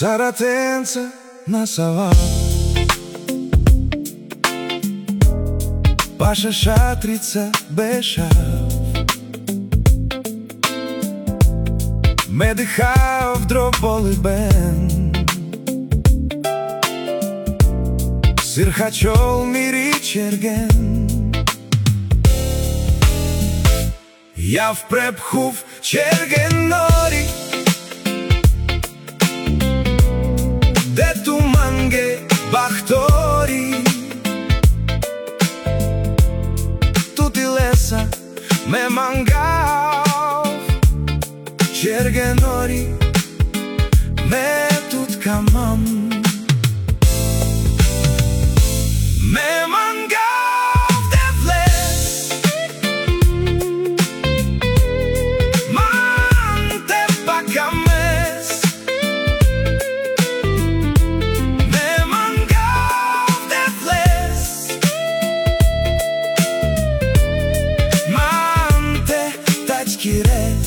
Saratenza na sava Paša šatrica bešav Me dihao v dropoli ben Sirhačol miri čergen Ja v prephuv čergen nori Detu mange bahtori Tuti lesa me mangav Čergen nori me tut kamam Me mangav devles Mante pakames Me mangav devles Mante tačkires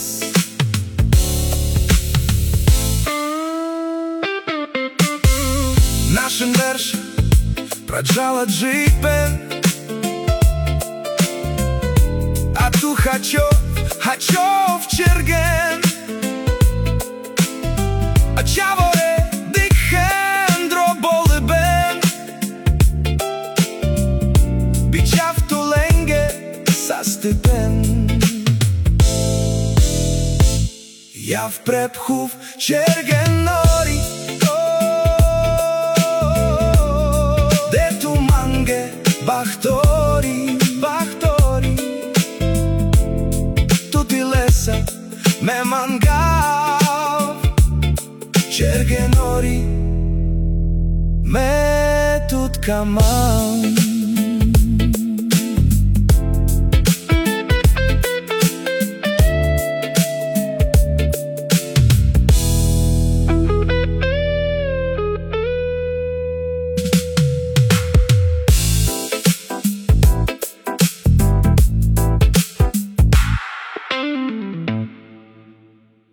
Нашен верш Праджала джипен А ту хачов черген А чаворе дикхен дроболе бен Бичав туленге састепен Я в препхув черген нори Bahtori, bahtori Tuti lesa me mangav Čergen nori me tut kamam